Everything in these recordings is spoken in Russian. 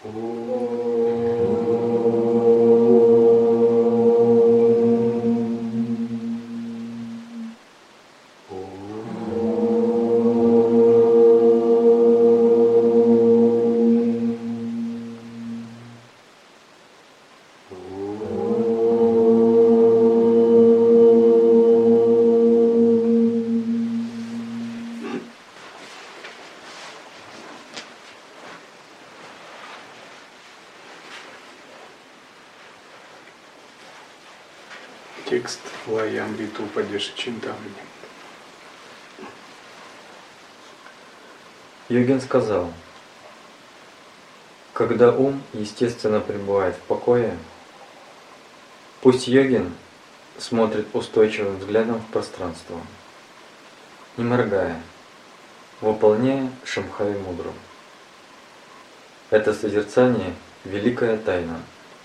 Текст Лаямриту Упадешачинтамани. Йогин сказал: когда ум естественно пребывает в покое, пусть йогин смотрит устойчивым взглядом в пространство, не моргая, выполняя Шамбхави мудру. Это созерцание — великая тайна.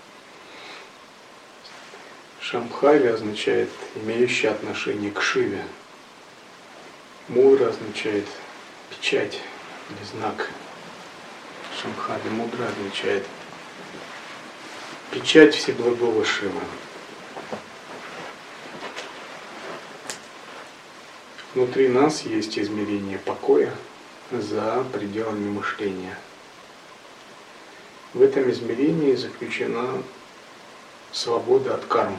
Шамбхави означает имеющий отношение к Шиве. Мудра означает печать или знак. Шамбхави мудра означает печать Всеблагого Шивы. Внутри нас есть измерение покоя за пределами мышления. В этом измерении заключена свобода от кармы.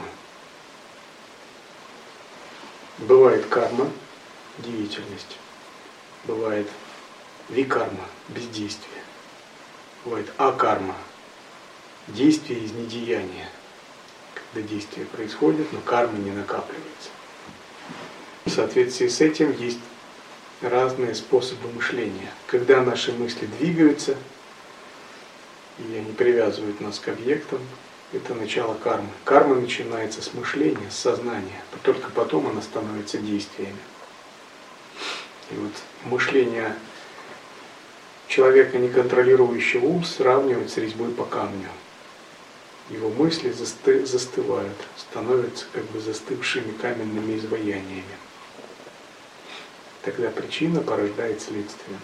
Бывает карма, деятельность. Бывает викарма, бездействие. Бывает акарма, действие из недеяния. Когда действие происходит, но карма не накапливается. В соответствии с этим есть разные способы мышления. Когда наши мысли двигаются, и они привязывают нас к объектам, это начало кармы. Карма начинается с мышления, с сознания, только потом она становится действиями. И вот мышление человека, не контролирующего ум, сравнивают с резьбой по камню. Его мысли застывают, становятся как бы застывшими каменными изваяниями. Тогда причина порождает следствие.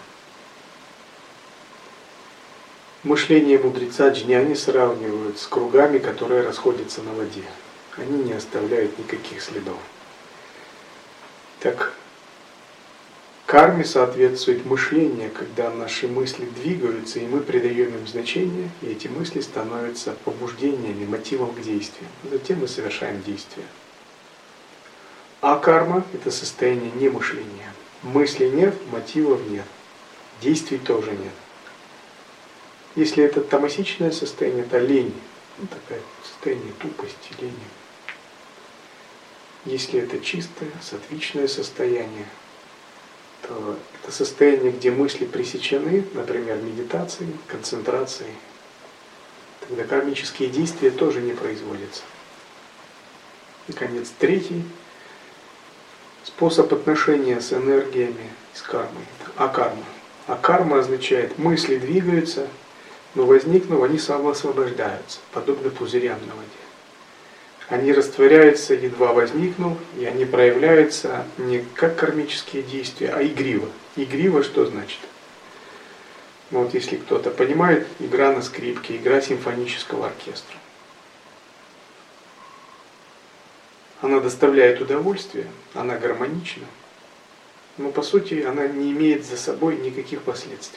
Мышление мудреца джняни сравнивают с кругами, которые расходятся на воде. Они не оставляют никаких следов. Так, карме соответствует мышление, когда наши мысли двигаются, и мы придаем им значение, и эти мысли становятся побуждениями, мотивом к действию. Затем мы совершаем действие. А карма – это состояние немышления. Мыслей нет, мотивов нет, действий тоже нет. Если это тамасичное состояние, это лень, такое состояние тупости, лени. Если это чистое, сатвичное состояние, то это состояние, где мысли пресечены, например, медитацией, концентрацией, тогда кармические действия тоже не производятся. Наконец, третий способ отношения с энергиями, с кармой – это акарма. Акарма означает, мысли двигаются, но возникнув, они самоосвобождаются, подобно пузырям на воде. Они растворяются, едва возникнув, и они проявляются не как кармические действия, а игриво. Игриво что значит? Ну вот если кто-то понимает, игра на скрипке, игра симфонического оркестра. Она доставляет удовольствие, она гармонична, но по сути она не имеет за собой никаких последствий.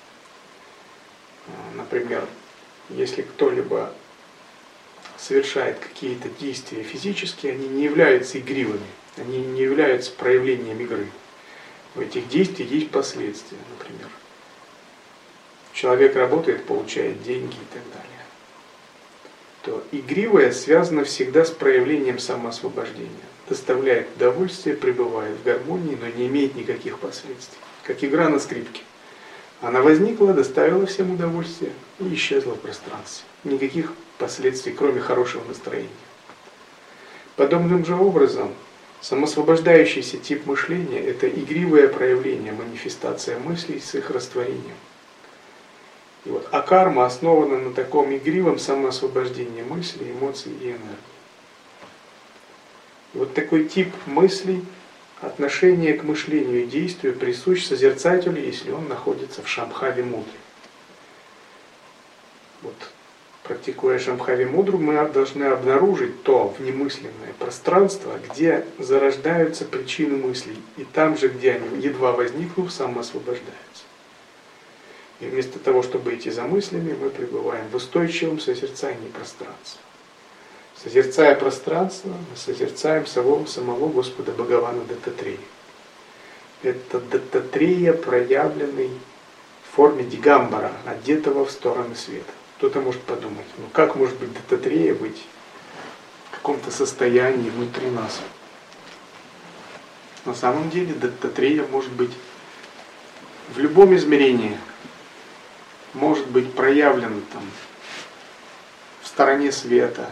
Например, если кто-либо совершает какие-то действия физические, они не являются игривыми, они не являются проявлением игры. У этих действий есть последствия, например. Человек работает, получает деньги и так далее. То игривое связано всегда с проявлением самоосвобождения. Доставляет удовольствие, пребывает в гармонии, но не имеет никаких последствий. Как игра на скрипке. Она возникла, доставила всем удовольствие и исчезла в пространстве. Никаких последствий, кроме хорошего настроения. Подобным же образом, самосвобождающийся тип мышления – это игривое проявление, манифестация мыслей с их растворением. И вот, а карма основана на таком игривом самоосвобождении мыслей, эмоций и энергии. И вот такой тип мыслей, отношение к мышлению и действию присущ созерцателю, если он находится в Шамбхави мудре. Вот, практикуя Шамбхави-мудру, мы должны обнаружить то внемысленное пространство, где зарождаются причины мыслей, и там же, где они, едва возникнув, самоосвобождаются. И вместо того, чтобы идти за мыслями, мы пребываем в устойчивом созерцании пространства. Созерцая пространство, мы созерцаем самого Господа Бхагавана Даттатрея. Это Даттатрея, проявленный в форме дигамбара, одетого в стороны света. Кто-то может подумать, ну как может быть Даттатрея быть в каком-то состоянии внутри нас? На самом деле Даттатрея может быть в любом измерении, может быть проявлен там, в стороне света,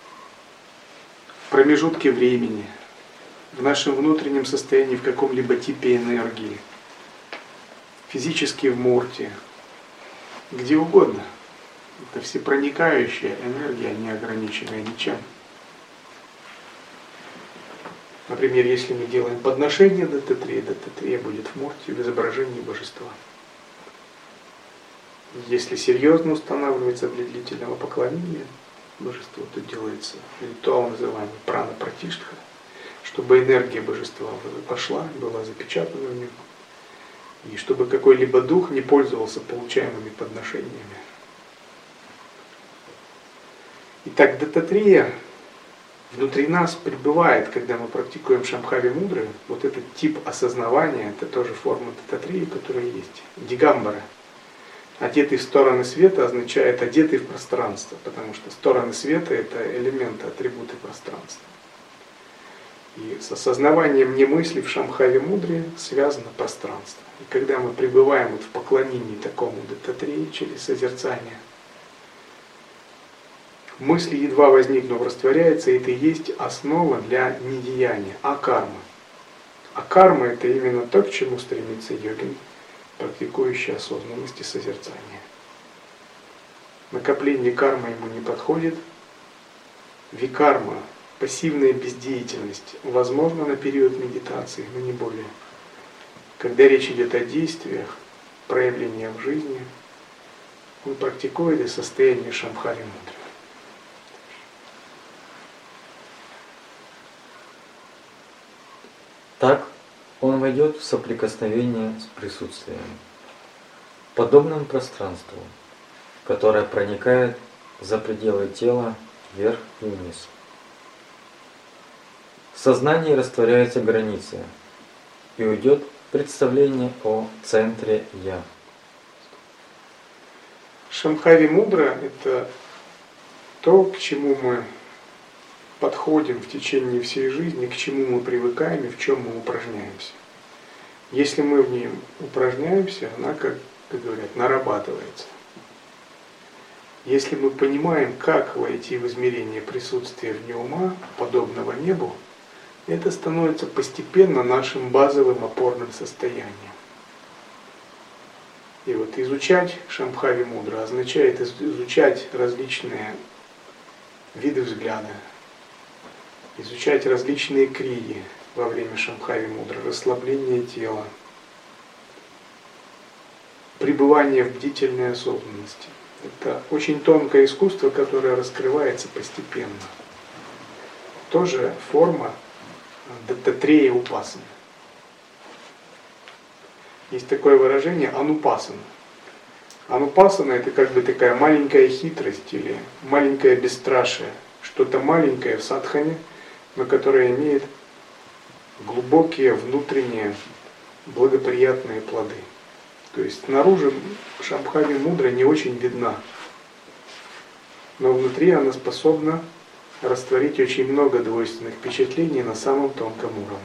в промежутке времени, в нашем внутреннем состоянии, в каком-либо типе энергии, физически в мурте, где угодно. Это всепроникающая энергия, не ограниченная ничем. Например, если мы делаем подношение Даттатрея, Даттатрея будет в мурте в изображении божества. Если серьезно устанавливается для длительного поклонения божеству, то делается ритуал, называемый прана-пратиштха, чтобы энергия божества пошла, была запечатана в нем, и чтобы какой-либо дух не пользовался получаемыми подношениями. Итак, Даттатрея внутри нас пребывает, когда мы практикуем Шамбхави-мудры. Вот этот тип осознавания, это тоже форма Даттатреи, которая есть. Дигамбара. Одетый в стороны света означает одетый в пространство, потому что стороны света — это элементы, атрибуты пространства. И с осознаванием немысли в Шамбхави-мудре связано пространство. И когда мы пребываем вот в поклонении такому Даттатреи через созерцание, мысли, едва возникнув, растворяются, и это и есть основа для недеяния, акарма. А карма — это именно то, к чему стремится йогин, практикующий осознанность и созерцание. Накопление кармы ему не подходит. Викарма, пассивная бездеятельность, возможно на период медитации, но не более. Когда речь идет о действиях, проявлениях в жизни, он практикует из состояния Шамбхави-мудры. Так он войдет в соприкосновение с присутствием, подобным пространству, которое проникает за пределы тела вверх и вниз. В сознании растворяются границы, и уйдет представление о центре «Я». Шамбхави-мудра — это то, к чему мы подходим в течение всей жизни, к чему мы привыкаем и в чем мы упражняемся. Если мы в ней упражняемся, она, как говорят, нарабатывается. Если мы понимаем, как войти в измерение присутствия вне ума, подобного небу, это становится постепенно нашим базовым опорным состоянием. И вот изучать Шамбхави-мудру означает изучать различные виды взгляда, изучать различные крии во время Шамбхави-мудры, расслабление тела, пребывание в бдительной осознанности. Это очень тонкое искусство, которое раскрывается постепенно. Тоже форма Даттатрея Упасаны. Есть такое выражение анупасана. Анупасана — это как бы такая маленькая хитрость или маленькое бесстрашие, что-то маленькое в садхане, но которое имеет глубокие внутренние благоприятные плоды. То есть снаружи Шамбхави-мудра не очень видна, но внутри она способна растворить очень много двойственных впечатлений на самом тонком уровне.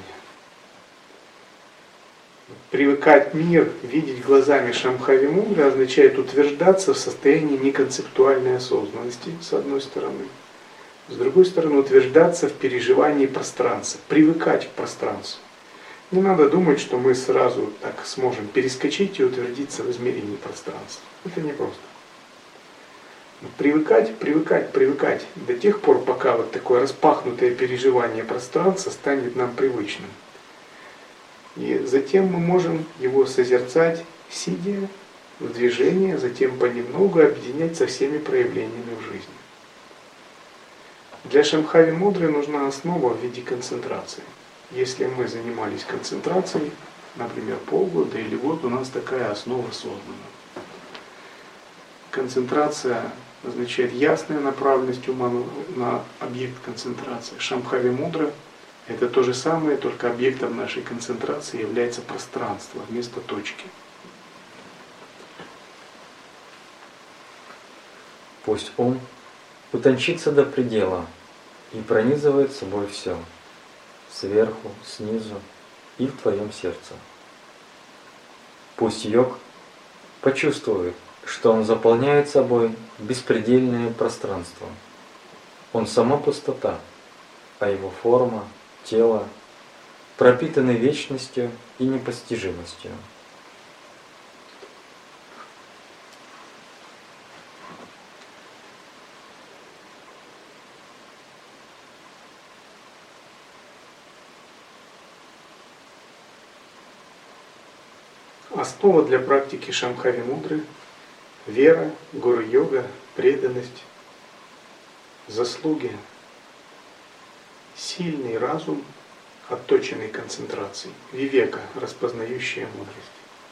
Привыкать мир видеть глазами Шамбхави-мудры означает утверждаться в состоянии неконцептуальной осознанности, с одной стороны. С другой стороны, утверждаться в переживании пространства, привыкать к пространству. Не надо думать, что мы сразу так сможем перескочить и утвердиться в измерении пространства. Это непросто. Привыкать до тех пор, пока вот такое распахнутое переживание пространства станет нам привычным. И затем мы можем его созерцать, сидя в движение, затем понемногу объединять со всеми проявлениями в жизни. Для Шамбхави мудры нужна основа в виде концентрации. Если мы занимались концентрацией, например, полгода или год, у нас такая основа создана. Концентрация означает ясная направленность ума на объект концентрации. Шамбхави мудра — это то же самое, только объектом нашей концентрации является пространство вместо точки. Пусть ум утончится до предела и пронизывает собой все, сверху, снизу и в твоем сердце. Пусть йог почувствует, что он заполняет собой беспредельное пространство. Он сама пустота, а его форма, тело пропитаны вечностью и непостижимостью. Основа для практики Шамбхави мудры — вера, гуру-йога, преданность, заслуги, сильный разум, отточенный концентрацией, вивека, распознающая мудрость.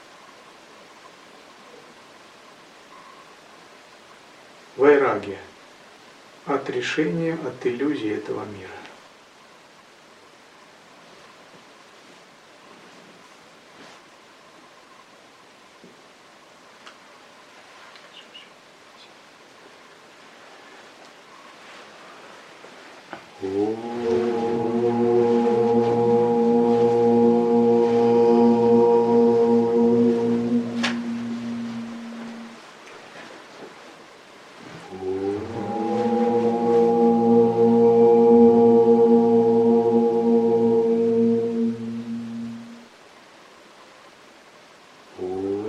Вайрагья — отрешение от иллюзий этого мира. Oh.